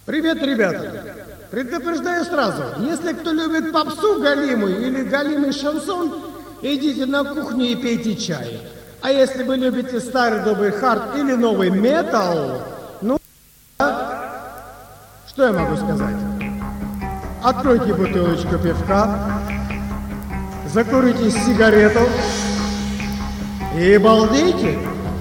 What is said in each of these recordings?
Привет, ребята! Предупреждаю сразу, если кто любит попсу галимую или галимый шансон, идите на кухню и пейте чай. А если вы любите старый добрый хард или новый метал, ну, что я могу сказать? Откройте бутылочку пивка, закурите сигарету и балдейте.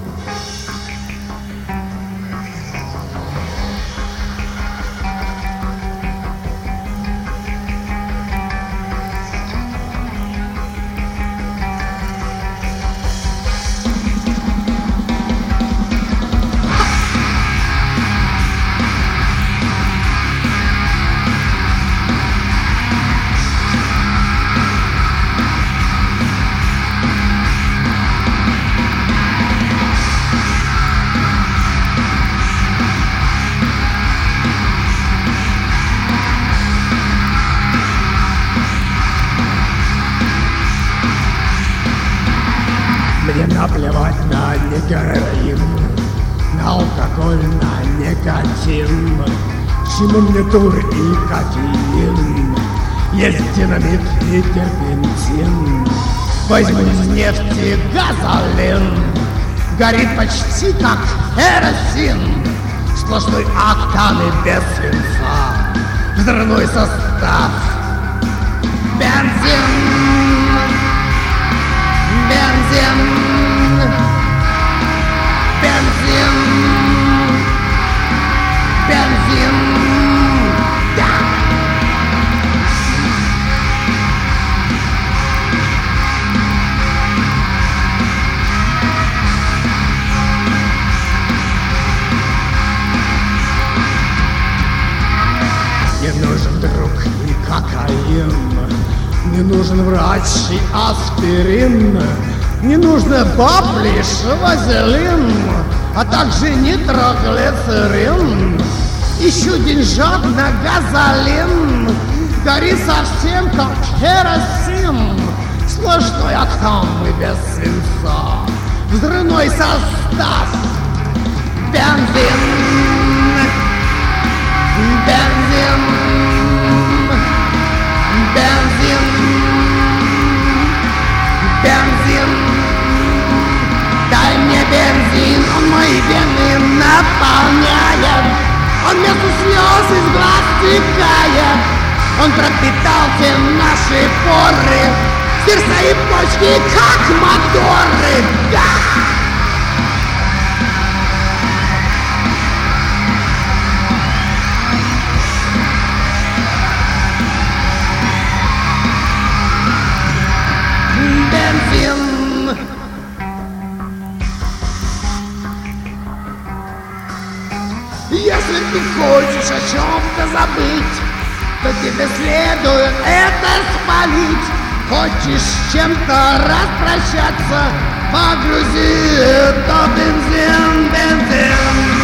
Мне наплевать на героин, на алкоголь, на никотин. Чему мне тур и кофеин? Есть динамит и терпентин. Возьму из нефти газолин, горит почти как керосин. Сплошной октан и без свинца, взрывной состав. Бензин, бензин, бензин, бензин, да. Не нужен друг и кокаин, не нужен врач и аспирин, не нужно баблиш, вазелин, а также нитроглицерин. Ищу деньжат на газолин, горит совсем как керосин. Сплошной октан и без свинца, взрывной состав. Бензин, бензин, бензин, бензин. Дай мне бензин, он мои вены наполняет, он между слез из глаз текает, он пропитал все наши поры, сердца и почки, как моторы. Да! Бензин. Если ты хочешь о чем-то забыть, то тебе следует это спалить. Хочешь с чем-то распрощаться, погрузи это бензин, бензин.